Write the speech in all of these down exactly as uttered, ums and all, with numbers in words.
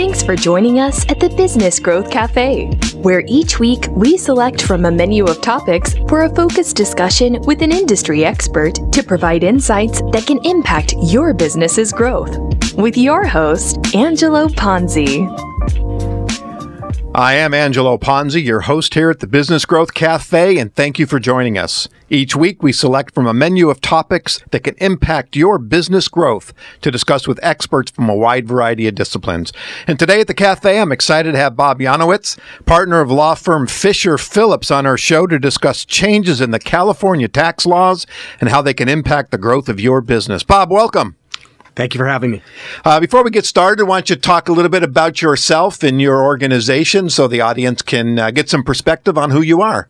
Thanks for joining us at the Business Growth Cafe, where each week we select from a menu of topics for a focused discussion with an industry expert to provide insights that can impact your business's growth. With your host, Angelo Ponzi. I am Angelo Ponzi, your host here at the Business Growth Cafe, and thank you for joining us. Each week, we select from a menu of topics that can impact your business growth to discuss with experts from a wide variety of disciplines. And today at the cafe, I'm excited to have Bob Janowitz, partner of law firm Fisher Phillips, on our show to discuss changes in the California tax laws and how they can impact the growth of your business. Bob, welcome. Thank you for having me. Uh, before we get started, why don't you talk a little bit about yourself and your organization so the audience can uh, get some perspective on who you are.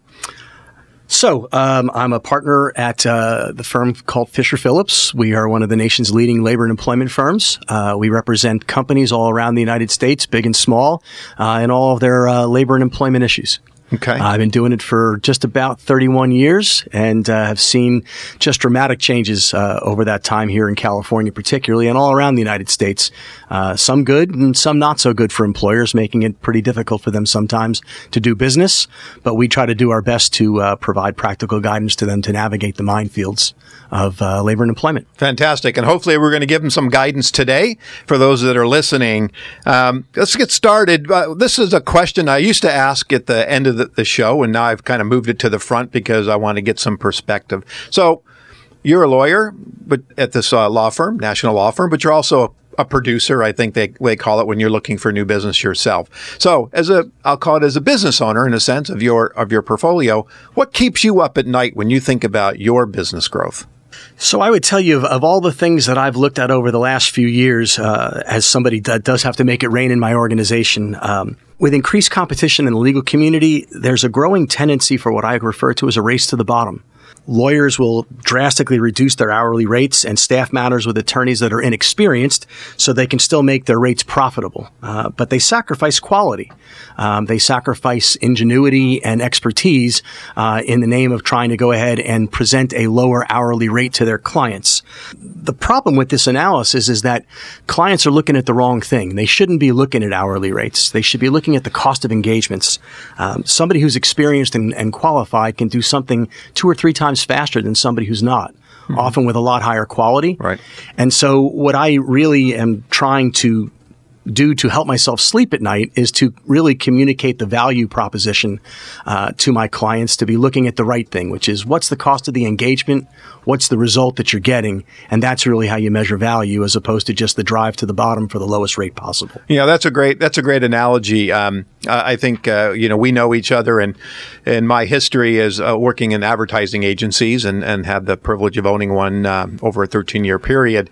So um, I'm a partner at uh, the firm called Fisher Phillips. We are one of the nation's leading labor and employment firms. Uh, we represent companies all around the United States, big and small, uh, in all of their uh, labor and employment issues. Okay. Uh, I've been doing it for just about thirty-one years and uh, have seen just dramatic changes uh, over that time here in California, particularly, and all around the United States. Uh, some good and some not so good for employers, making it pretty difficult for them sometimes to do business. But we try to do our best to uh, provide practical guidance to them to navigate the minefields of uh, labor and employment. Fantastic. And hopefully we're going to give them some guidance today for those that are listening. Um, let's get started. Uh, this is a question I used to ask at the end of the, the show, and now I've kind of moved it to the front because I want to get some perspective. So you're a lawyer but at this uh, law firm, national law firm, but you're also a a producer, I think they they call it when you're looking for new business yourself. So as a, I'll call it as a business owner in a sense of your, of your portfolio, what keeps you up at night when you think about your business growth? So I would tell you of, of all the things that I've looked at over the last few years, uh, as somebody that does have to make it rain in my organization, um, with increased competition in the legal community, there's a growing tendency for what I refer to as a race to the bottom. Lawyers will drastically reduce their hourly rates, and staff matters with attorneys that are inexperienced so they can still make their rates profitable. Uh, but they sacrifice quality. Um, they sacrifice ingenuity and expertise uh, in the name of trying to go ahead and present a lower hourly rate to their clients. The problem with this analysis is that clients are looking at the wrong thing. They shouldn't be looking at hourly rates. They should be looking at the cost of engagements. Um, somebody who's experienced and, and qualified can do something two or three times faster than somebody who's not, mm-hmm. often with a lot higher quality. Right. And so what I really am trying to do to help myself sleep at night is to really communicate the value proposition uh, to my clients, to be looking at the right thing, which is what's the cost of the engagement, what's the result that you're getting, and that's really how you measure value as opposed to just the drive to the bottom for the lowest rate possible. Yeah, that's a great that's a great analogy. Um, I think uh, you know we know each other, and in my history is uh, working in advertising agencies and and had the privilege of owning one uh, over a thirteen year period.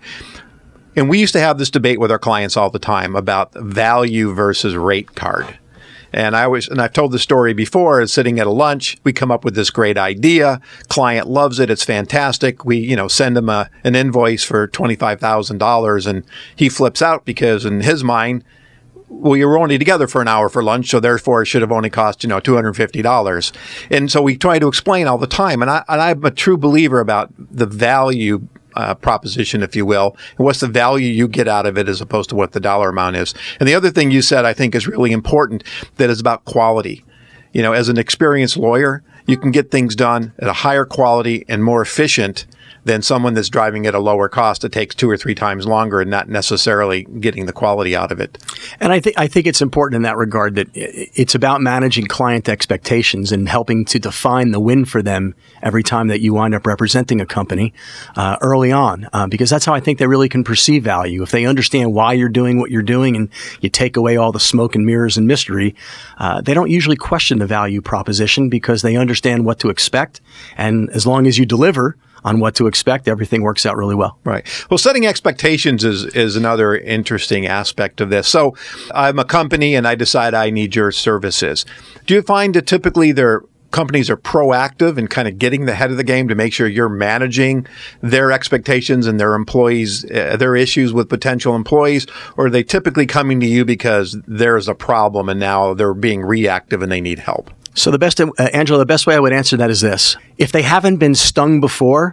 And we used to have this debate with our clients all the time about value versus rate card. And I was, and I've told the story before, is sitting at a lunch, we come up with this great idea. Client loves it. It's fantastic. We, you know, send him a, an invoice for twenty-five thousand dollars, and he flips out because in his mind, well, you were only together for an hour for lunch, so therefore it should have only cost, you know, two hundred fifty dollars. And so we try to explain all the time. And, I, and I'm a true believer about the value Uh, proposition, if you will, and what's the value you get out of it as opposed to what the dollar amount is. And the other thing you said, I think, is really important, that is about quality. You know, as an experienced lawyer, you can get things done at a higher quality and more efficient than someone that's driving at a lower cost that takes two or three times longer and not necessarily getting the quality out of it. And I think I think it's important in that regard that it's about managing client expectations and helping to define the win for them every time that you wind up representing a company uh, early on, uh, because that's how I think they really can perceive value. If they understand why you're doing what you're doing and you take away all the smoke and mirrors and mystery, uh, they don't usually question the value proposition because they understand what to expect. And as long as you deliver on what to expect, everything works out really well. Right. Well, setting expectations is, is another interesting aspect of this. So I'm a company and I decide I need your services. Do you find that typically their companies are proactive in kind of getting the head of the game to make sure you're managing their expectations and their employees, uh, their issues with potential employees, or are they typically coming to you because there's a problem and now they're being reactive and they need help? So the best, uh, Angela, the best way I would answer that is this. If they haven't been stung before,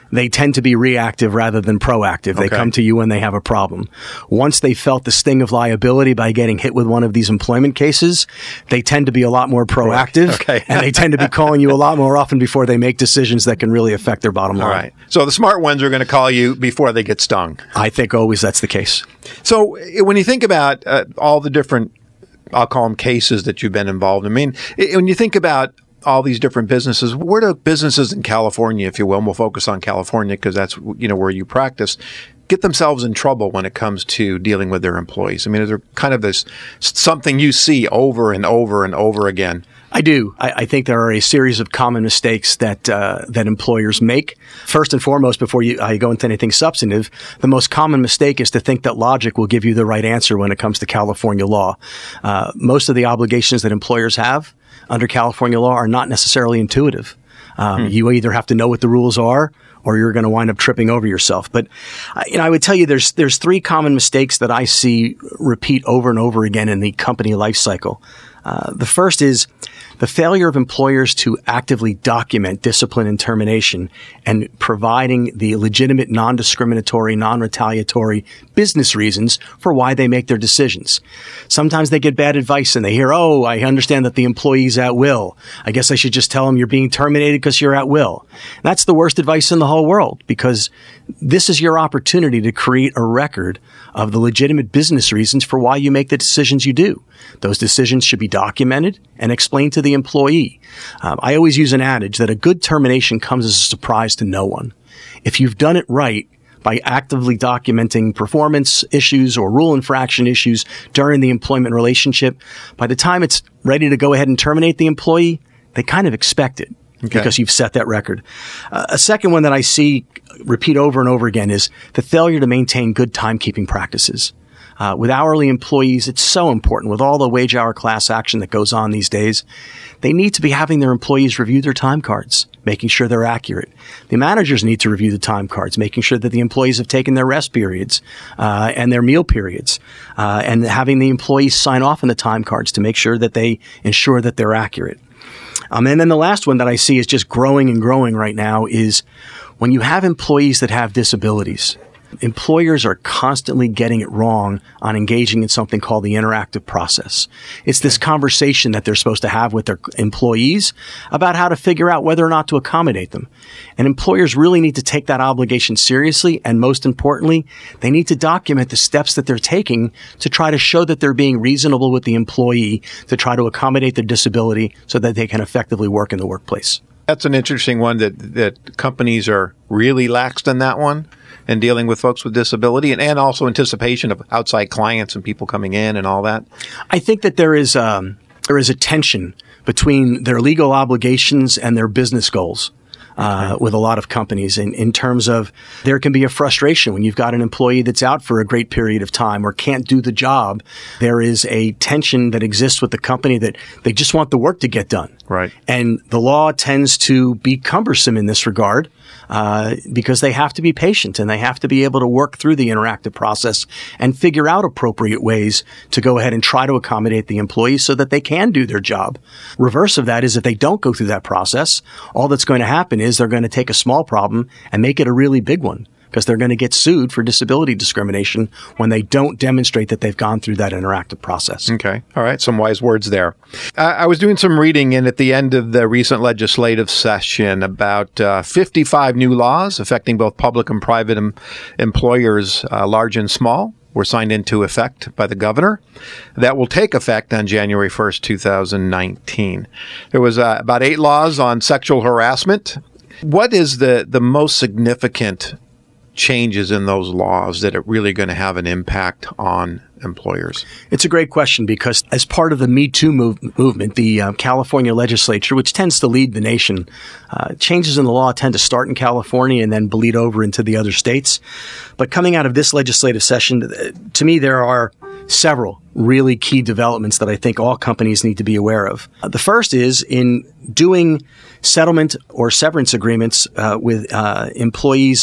they tend to be reactive rather than proactive. They Okay. come to you when they have a problem. Once they felt the sting of liability by getting hit with one of these employment cases, they tend to be a lot more proactive, Okay. and they tend to be calling you a lot more often before they make decisions that can really affect their bottom line. All right. So the smart ones are going to call you before they get stung. I think always that's the case. So eh, when you think about uh, all the different, I'll call them cases that you've been involved in, I mean, eh, when you think about all these different businesses, where do businesses in California, if you will, and we'll focus on California because that's, you know, where you practice, get themselves in trouble when it comes to dealing with their employees? I mean, is there kind of this something you see over and over and over again? I do. I, I think there are a series of common mistakes that uh, that employers make. First and foremost, before you, I go into anything substantive, the most common mistake is to think that logic will give you the right answer when it comes to California law. Uh, most of the obligations that employers have under California law are not necessarily intuitive. Um, hmm. You either have to know what the rules are, or you're going to wind up tripping over yourself. But uh, you know, I would tell you there's there's three common mistakes that I see repeat over and over again in the company life cycle. Uh, the first is the failure of employers to actively document discipline and termination and providing the legitimate, non-discriminatory, non-retaliatory business reasons for why they make their decisions. Sometimes they get bad advice and they hear, oh, I understand that the employee's at will. I guess I should just tell them you're being terminated because you're at will. That's the worst advice in the whole world, because this is your opportunity to create a record of the legitimate business reasons for why you make the decisions you do. Those decisions should be documented and explained to the employee. Um, I always use an adage that a good termination comes as a surprise to no one. If you've done it right by actively documenting performance issues or rule infraction issues during the employment relationship, by the time it's ready to go ahead and terminate the employee, they kind of expect it. Okay. Because you've set that record. Uh, a second one that I see repeat over and over again is the failure to maintain good timekeeping practices. Uh, with hourly employees, it's so important. With all the wage hour class action that goes on these days, they need to be having their employees review their time cards, making sure they're accurate. The managers need to review the time cards, making sure that the employees have taken their rest periods uh, and their meal periods, uh, and having the employees sign off on the time cards to make sure that they ensure that they're accurate. Um, and then the last one that I see is just growing and growing right now is when you have employees that have disabilities. Employers are constantly getting it wrong on engaging in something called the interactive process. It's this conversation that they're supposed to have with their employees about how to figure out whether or not to accommodate them. And employers really need to take that obligation seriously. And most importantly, they need to document the steps that they're taking to try to show that they're being reasonable with the employee to try to accommodate their disability so that they can effectively work in the workplace. That's an interesting one that, that companies are really laxed in that one and dealing with folks with disability and, and also anticipation of outside clients and people coming in and all that. I think that there is um, there is a tension between their legal obligations and their business goals. Uh, with a lot of companies in, in terms of there can be a frustration when you've got an employee that's out for a great period of time or can't do the job. There is a tension that exists with the company that they just want the work to get done. Right. And the law tends to be cumbersome in this regard uh, because they have to be patient and they have to be able to work through the interactive process and figure out appropriate ways to go ahead and try to accommodate the employees so that they can do their job. Reverse of that is if they don't go through that process, all that's going to happen is is they're going to take a small problem and make it a really big one because they're going to get sued for disability discrimination when they don't demonstrate that they've gone through that interactive process. Okay. All right. Some wise words there. Uh, I was doing some reading in at the end of the recent legislative session about uh, fifty-five new laws affecting both public and private em- employers, uh, large and small, were signed into effect by the governor. That will take effect on January first, two thousand nineteen. There was uh, about eight laws on sexual harassment. What is the, the most significant changes in those laws that are really going to have an impact on employers? It's a great question because as part of the Me Too move, movement, the uh, California legislature, which tends to lead the nation, uh, changes in the law tend to start in California and then bleed over into the other states. But coming out of this legislative session, to me, there are several really key developments that I think all companies need to be aware of. Uh, the first is in doing settlement or severance agreements uh, with uh, employees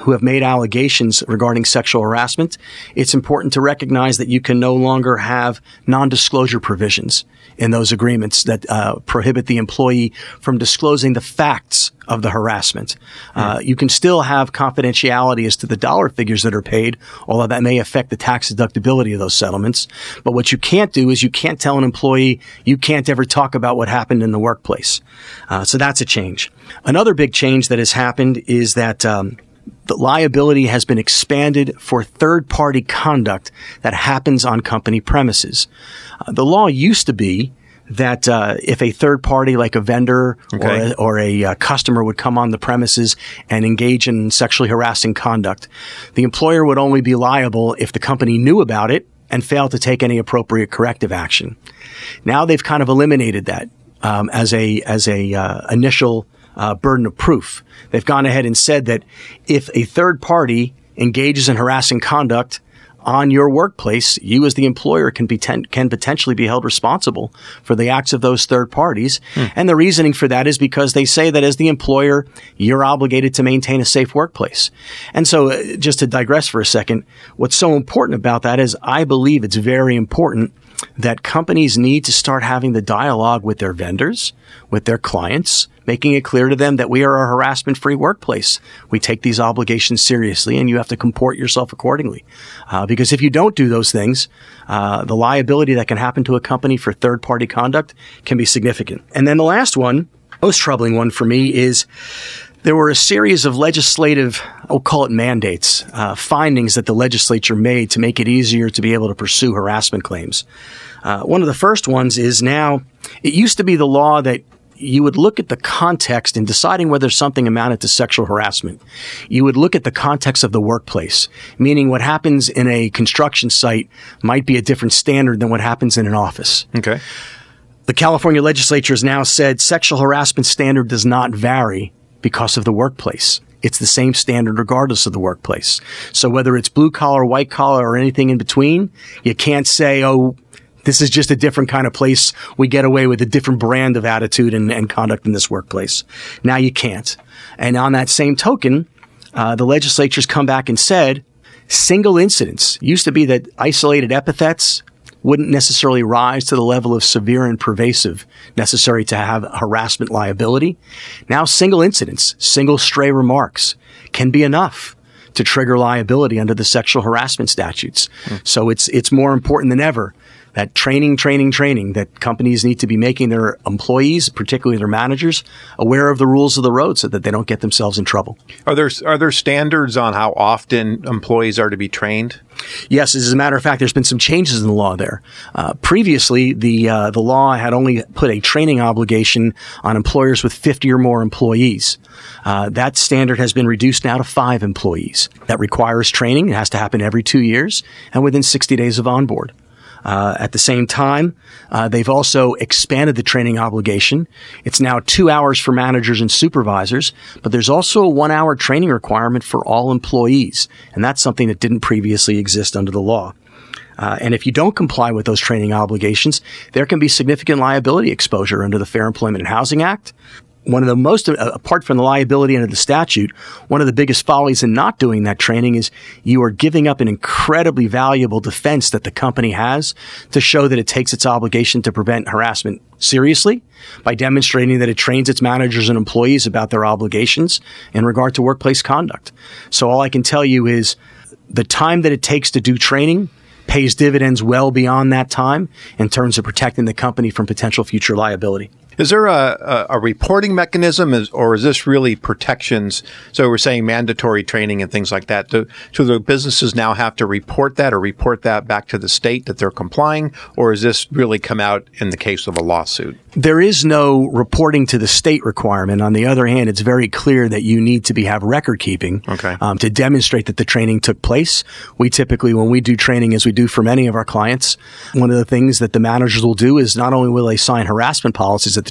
who have made allegations regarding sexual harassment, it's important to recognize that you can no longer have non-disclosure provisions in those agreements that uh, prohibit the employee from disclosing the facts of the harassment. Uh, you can still have confidentiality as to the dollar figures that are paid, although that may affect the tax deductibility of those settlements. But what you can't do is you can't tell an employee you can't ever talk about what happened in the workplace. Uh, so that's a change. Another big change that has happened is that um, the liability has been expanded for third-party conduct that happens on company premises. Uh, the law used to be that uh, if a third party like a vendor okay. or a, or a uh, customer would come on the premises and engage in sexually harassing conduct, the employer would only be liable if the company knew about it and failed to take any appropriate corrective action. Now they've kind of eliminated that um, as a as a uh, initial uh, burden of proof. They've gone ahead and said that if a third party engages in harassing conduct on your workplace, you as the employer can be ten- can potentially be held responsible for the acts of those third parties. Hmm. And the reasoning for that is because they say that as the employer, you're obligated to maintain a safe workplace. And so uh, just to digress for a second, what's so important about that is I believe it's very important that companies need to start having the dialogue with their vendors, with their clients, making it clear to them that we are a harassment-free workplace. We take these obligations seriously, and you have to comport yourself accordingly. Uh, because if you don't do those things, uh, the liability that can happen to a company for third-party conduct can be significant. And then the last one, most troubling one for me, is there were a series of legislative, I'll call it mandates, uh, findings that the legislature made to make it easier to be able to pursue harassment claims. Uh, one of the first ones is now, it used to be the law that you would look at the context in deciding whether something amounted to sexual harassment. You would look at the context of the workplace, meaning what happens in a construction site might be a different standard than what happens in an office. Okay. The California legislature has now said sexual harassment standard does not vary because of the workplace. It's the same standard regardless of the workplace. So whether it's blue collar, white collar, or anything in between, you can't say, oh, this is just a different kind of place. We get away with a different brand of attitude and, and conduct in this workplace. Now you can't. And on that same token, uh, the legislature's come back and said single incidents used to be that isolated epithets wouldn't necessarily rise to the level of severe and pervasive necessary to have harassment liability. Now single incidents, single stray remarks can be enough to trigger liability under the sexual harassment statutes. Hmm. So it's it's more important than ever that training, training, training, that companies need to be making their employees, particularly their managers, aware of the rules of the road so that they don't get themselves in trouble. Are there are there standards on how often employees are to be trained? Yes, as a matter of fact, there's been some changes in the law there. Uh, previously, the uh, the law had only put a training obligation on employers with fifty or more employees. Uh, that standard has been reduced now to five employees. That requires training. It has to happen every two years and within sixty days of onboard. Uh, at the same time, uh, they've also expanded the training obligation. It's now two hours for managers and supervisors, but there's also a one-hour training requirement for all employees, and that's something that didn't previously exist under the law. Uh, and if you don't comply with those training obligations, there can be significant liability exposure under the Fair Employment and Housing Act. One of the most, uh, apart from the liability under the statute, one of the biggest follies in not doing that training is you are giving up an incredibly valuable defense that the company has to show that it takes its obligation to prevent harassment seriously by demonstrating that it trains its managers and employees about their obligations in regard to workplace conduct. So all I can tell you is the time that it takes to do training pays dividends well beyond that time in terms of protecting the company from potential future liability. Is there a, a, a reporting mechanism, is, or is this really protections? So we're saying mandatory training and things like that. Do, do the businesses now have to report that or report that back to the state that they're complying? Or does this really come out in the case of a lawsuit? There is no reporting to the state requirement. On the other hand, it's very clear that you need to be have record keeping okay. um, to demonstrate that the training took place. We typically, when we do training, as we do for many of our clients, one of the things that the managers will do is not only will they sign harassment policies at the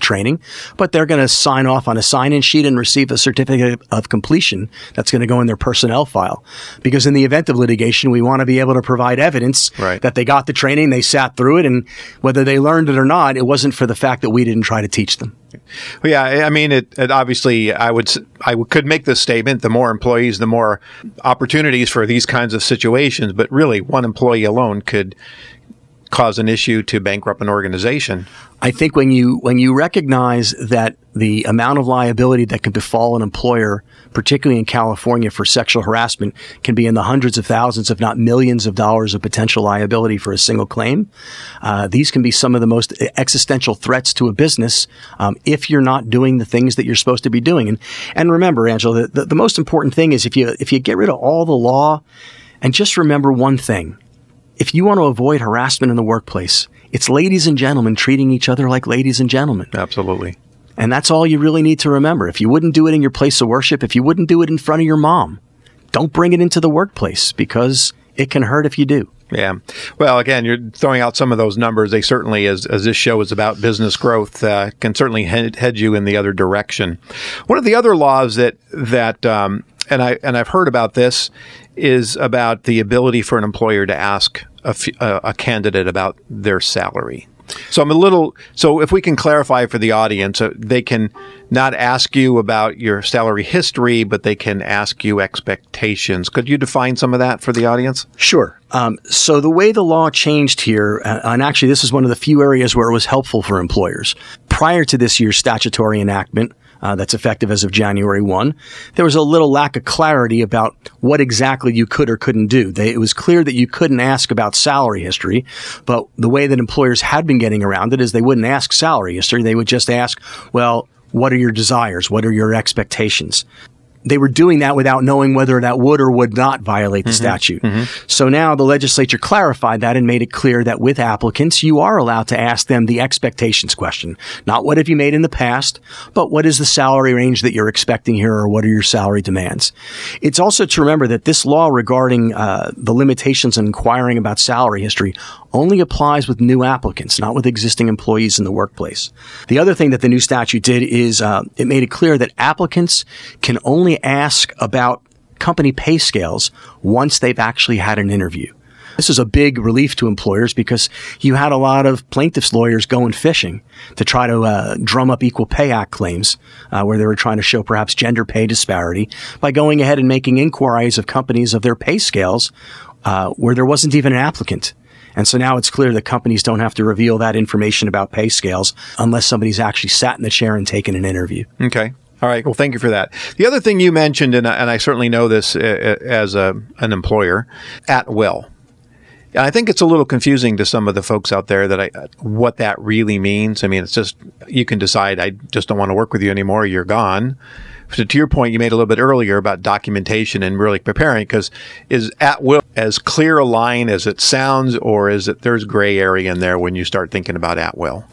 training, but they're going to sign off on a sign-in sheet and receive a certificate of completion that's going to go in their personnel file. Because in the event of litigation, we want to be able to provide evidence right. that they got the training, they sat through it, and whether they learned it or not, it wasn't for the fact that we didn't try to teach them. Well, yeah, I mean, it, it obviously, I would, I could make this statement: the more employees, the more opportunities for these kinds of situations. But really, one employee alone could cause an issue to bankrupt an organization. I think when you when you recognize that the amount of liability that can befall an employer, particularly in California for sexual harassment, can be in the hundreds of thousands, if not millions of dollars of potential liability for a single claim. Uh, these can be some of the most existential threats to a business um, if you're not doing the things that you're supposed to be doing. And and remember, Angela, the, the, the most important thing is if you if you get rid of all the law and just remember one thing. If you want to avoid harassment in the workplace, it's ladies and gentlemen treating each other like ladies and gentlemen. Absolutely. And that's all you really need to remember. If you wouldn't do it in your place of worship, if you wouldn't do it in front of your mom, don't bring it into the workplace because it can hurt if you do. Yeah. Well, again, you're throwing out some of those numbers. They certainly, as, as this show is about business growth, uh, can certainly head, head you in the other direction. One of the other laws that, that, um, and I, and I've heard about this, is about the ability for an employer to ask a, a candidate about their salary. So I'm a little, so if we can clarify for the audience, uh, they can not ask you about your salary history, but they can ask you expectations. Could you define some of that for the audience? Sure. Um, so the way the law changed here, uh, and actually this is one of the few areas where it was helpful for employers. Prior to this year's statutory enactment, Uh, that's effective as of January first, there was a little lack of clarity about what exactly you could or couldn't do. They, it was clear that you couldn't ask about salary history, but the way that employers had been getting around it is they wouldn't ask salary history. They would just ask, well, what are your desires? What are your expectations? They were doing that without knowing whether that would or would not violate the mm-hmm. statute. Mm-hmm. So now the legislature clarified that and made it clear that with applicants, you are allowed to ask them the expectations question. Not what have you made in the past, but what is the salary range that you're expecting here, or what are your salary demands? It's also to remember that this law regarding uh, the limitations on inquiring about salary history only applies with new applicants, not with existing employees in the workplace. The other thing that the new statute did is uh, it made it clear that applicants can only ask about company pay scales once they've actually had an interview. This is a big relief to employers because you had a lot of plaintiffs' lawyers going fishing to try to uh, drum up Equal Pay Act claims uh, where they were trying to show perhaps gender pay disparity by going ahead and making inquiries of companies of their pay scales uh, where there wasn't even an applicant. And so now it's clear that companies don't have to reveal that information about pay scales unless somebody's actually sat in the chair and taken an interview. Okay. All right. Well, thank you for that. The other thing you mentioned, and I, and I certainly know this uh, as a, an employer, at will. And I think it's a little confusing to some of the folks out there that I, what that really means. I mean, it's just, you can decide, I just don't want to work with you anymore. You're gone. So to your point you made a little bit earlier about documentation and really preparing, because is at will as clear a line as it sounds, or is it there's gray area in there when you start thinking about at will?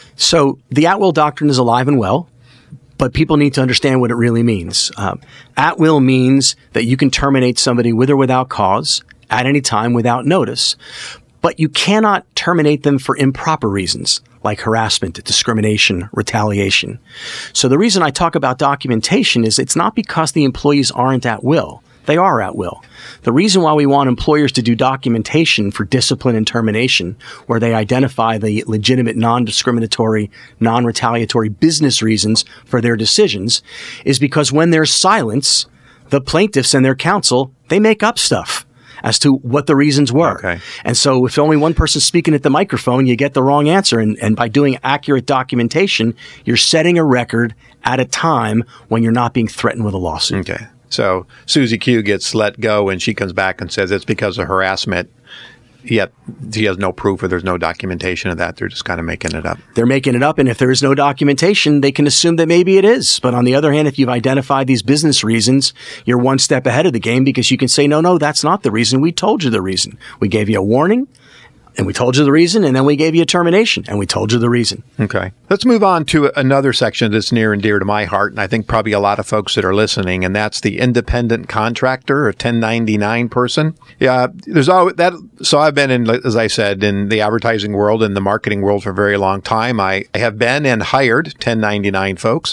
So the at will doctrine is alive and well, but people need to understand what it really means. Uh, at will means that you can terminate somebody with or without cause at any time without notice, but you cannot terminate them for improper reasons like harassment, discrimination, retaliation. So the reason I talk about documentation is it's not because the employees aren't at will. They are at will. The reason why we want employers to do documentation for discipline and termination, where they identify the legitimate, non-discriminatory, non-retaliatory business reasons for their decisions, is because when there's silence, the plaintiffs and their counsel, they make up stuff as to what the reasons were. Okay. And so if only one person's speaking at the microphone, you get the wrong answer. And, and by doing accurate documentation, you're setting a record at a time when you're not being threatened with a lawsuit. Okay. So Susie Q gets let go and she comes back and says it's because of harassment. Yet she has no proof or there's no documentation of that. They're just kind of making it up. They're making it up. And if there is no documentation, they can assume that maybe it is. But on the other hand, if you've identified these business reasons, you're one step ahead of the game because you can say, no, no, that's not the reason. We told you the reason. We gave you a warning. and we told you the reason, and then we gave you a termination, and we told you the reason. Okay. Let's move on to another section that's near and dear to my heart, and I think probably a lot of folks that are listening, and that's the independent contractor, a ten ninety-nine person. Yeah, there's always that. So I've been in, as I said, in the advertising world and the marketing world for a very long time. I, I have been and hired ten ninety-nine folks,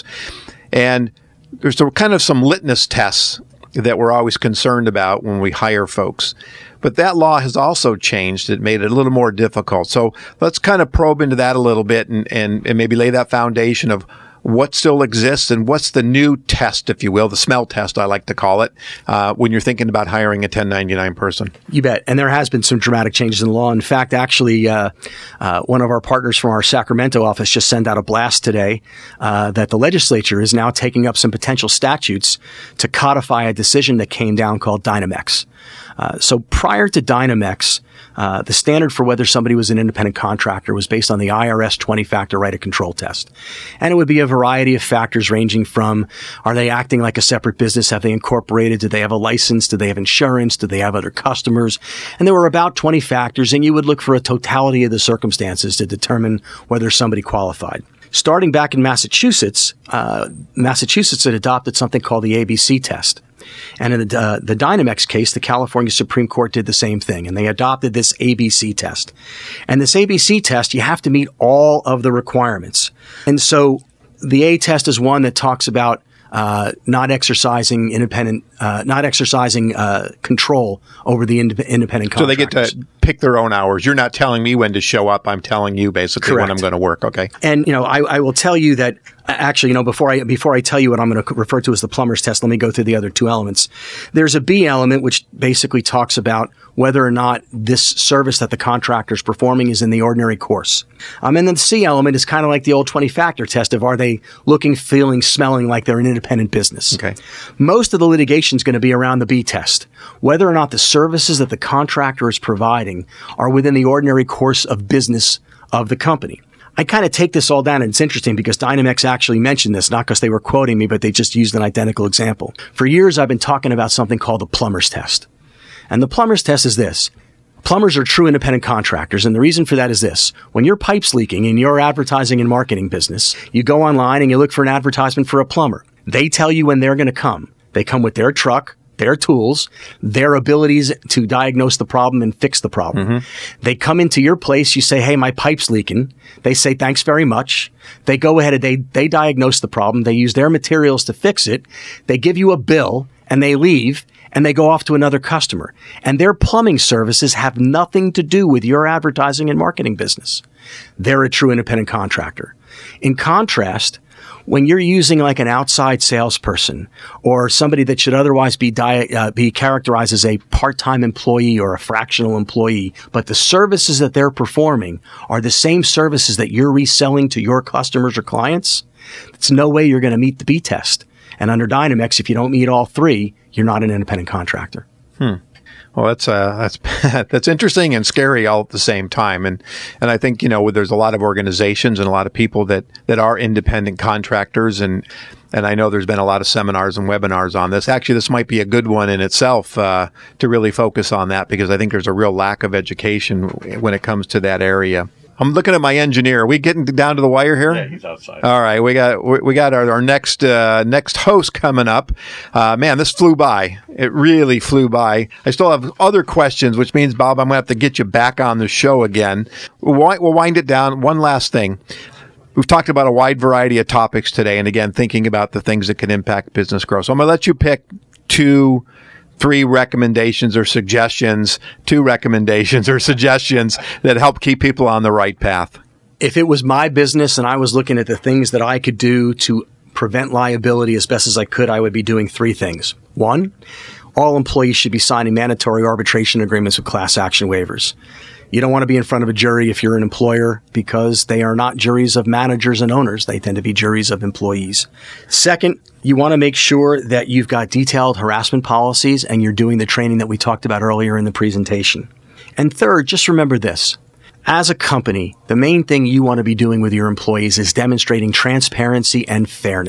and there's kind of some litmus tests that we're always concerned about when we hire folks. But that law has also changed. It made it a little more difficult. So let's kind of probe into that a little bit and, and, and maybe lay that foundation of what still exists and what's the new test, if you will, the smell test, I like to call it, uh, when you're thinking about hiring a ten ninety-nine person. You bet. And there has been some dramatic changes in the law. In fact, actually, uh, uh, one of our partners from our Sacramento office just sent out a blast today uh, that the legislature is now taking up some potential statutes to codify a decision that came down called Dynamex. Uh, so prior to Dynamex, uh, the standard for whether somebody was an independent contractor was based on the I R S twenty-factor right of control test. And it would be a variety of factors ranging from, are they acting like a separate business? Have they incorporated? Do they have a license? Do they have insurance? Do they have other customers? And there were about twenty factors, and you would look for a totality of the circumstances to determine whether somebody qualified. Starting back in Massachusetts, uh, Massachusetts had adopted something called the A B C test. And in the, uh, the Dynamex case, the California Supreme Court did the same thing, and they adopted this A B C test. And this A B C test, you have to meet all of the requirements. And so the A test is one that talks about uh, not exercising independent, uh, not exercising uh, control over the ind- independent contractors. So they get to pick their own hours. You're not telling me when to show up. I'm telling you basically Correct. when I'm going to work. Okay. And, you know, I, I will tell you that actually, you know, before I, before I tell you what I'm going to refer to as the plumber's test, let me go through the other two elements. There's a B element, which basically talks about whether or not this service that the contractor is performing is in the ordinary course. Um, and then the C element is kind of like the old twenty factor test of, are they looking, feeling, smelling like they're an independent business? Okay. Most of the litigation is going to be around the B test, whether or not the services that the contractor is providing are within the ordinary course of business of the company. I kind of take this all down, and it's interesting because Dynamex actually mentioned this, not because they were quoting me, but they just used an identical example. For years, I've been talking about something called the plumber's test. And the plumber's test is this. Plumbers are true independent contractors, and the reason for that is this. When your pipe's leaking in your advertising and marketing business, you go online and you look for an advertisement for a plumber. They tell you when they're going to come. They come with their truck, their tools, their abilities to diagnose the problem and fix the problem. Mm-hmm. They come into your place. You say, hey, my pipe's leaking. They say, thanks very much. They go ahead and they, they diagnose the problem. They use their materials to fix it. They give you a bill and they leave and they go off to another customer. And their plumbing services have nothing to do with your advertising and marketing business. They're a true independent contractor. In contrast, when you're using like an outside salesperson or somebody that should otherwise be di- uh, be characterized as a part-time employee or a fractional employee, but the services that they're performing are the same services that you're reselling to your customers or clients, there's no way you're going to meet the B test. And under Dynamex, if you don't meet all three, you're not an independent contractor. Hmm. Well, that's uh, that's that's interesting and scary all at the same time, and and I think you know there's a lot of organizations and a lot of people that, that are independent contractors, and and I know there's been a lot of seminars and webinars on this. Actually, this might be a good one in itself uh, to really focus on that because I think there's a real lack of education when it comes to that area. I'm looking at my engineer. Are we getting down to the wire here? Yeah, he's outside. All right, we got we got our, our next uh, next host coming up. Uh, man, this flew by. It really flew by. I still have other questions, which means, Bob, I'm going to have to get you back on the show again. We'll, we'll wind it down. One last thing. We've talked about a wide variety of topics today, and again, thinking about the things that can impact business growth. So I'm going to let you pick two three recommendations or suggestions, two recommendations or suggestions that help keep people on the right path. If it was my business and I was looking at the things that I could do to prevent liability as best as I could, I would be doing three things. One, all employees should be signing mandatory arbitration agreements with class action waivers. You don't want to be in front of a jury if you're an employer because they are not juries of managers and owners. They tend to be juries of employees. Second, you want to make sure that you've got detailed harassment policies and you're doing the training that we talked about earlier in the presentation. And third, just remember this. As a company, the main thing you want to be doing with your employees is demonstrating transparency and fairness.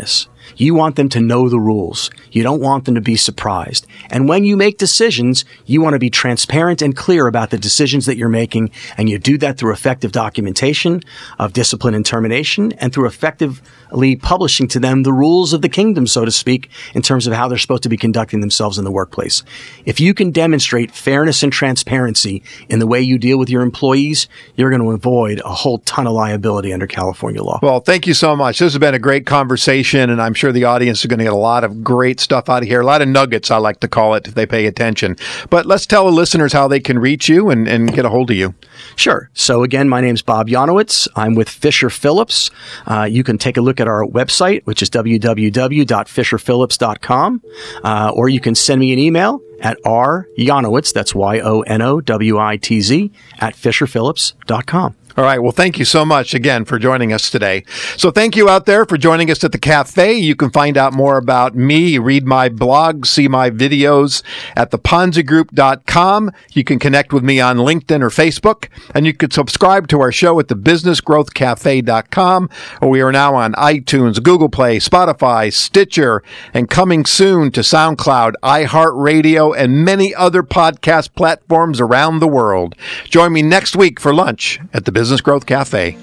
You want them to know the rules. You don't want them to be surprised. And when you make decisions, you want to be transparent and clear about the decisions that you're making, and you do that through effective documentation of discipline and termination, and through effectively publishing to them the rules of the kingdom, so to speak, in terms of how they're supposed to be conducting themselves in the workplace. If you can demonstrate fairness and transparency in the way you deal with your employees, you're going to avoid a whole ton of liability under California law. Well, thank you so much. This has been a great conversation, and I'm sure the audience is going to get a lot of great stuff out of here, a lot of nuggets, I like to call it, if they pay attention. But let's tell the listeners how they can reach you and, and get a hold of you. Sure. So again, my name's Bob Janowitz. I'm with Fisher Phillips. Uh, you can take a look at our website, which is w w w dot fisher phillips dot com, uh, or you can send me an email at r Janowitz, that's Y O N O W I T Z, at fisher phillips dot com. All right. Well, thank you so much again for joining us today. So thank you out there for joining us at the cafe. You can find out more about me, read my blog, see my videos at the ponzi group dot com. You can connect with me on LinkedIn or Facebook, and you can subscribe to our show at the business growth cafe dot com. We are now on iTunes, Google Play, Spotify, Stitcher, and coming soon to SoundCloud, iHeartRadio, and many other podcast platforms around the world. Join me next week for lunch at the Business Growth Cafe.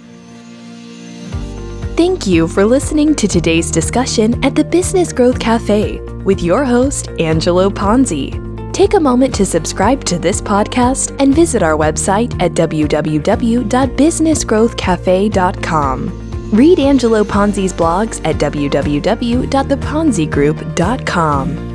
Thank you for listening to today's discussion at the Business Growth Cafe with your host, Angelo Ponzi. Take a moment to subscribe to this podcast and visit our website at w w w dot business growth cafe dot com. Read Angelo Ponzi's blogs at w w w dot the ponzi group dot com.